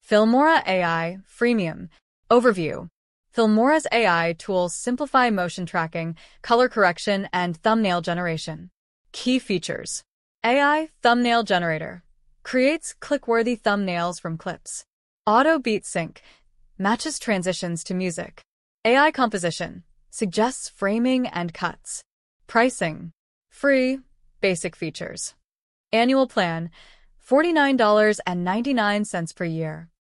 Filmora AI Freemium. Overview. Filmora's AI tools simplify motion tracking, color correction, and thumbnail generation. Key features. AI Thumbnail Generator. Creates click-worthy thumbnails from clips. Auto Beat Sync. Matches transitions to music. AI Composition. Suggests framing and cuts. Pricing. Free. Basic features. Annual plan. $49.99 per year.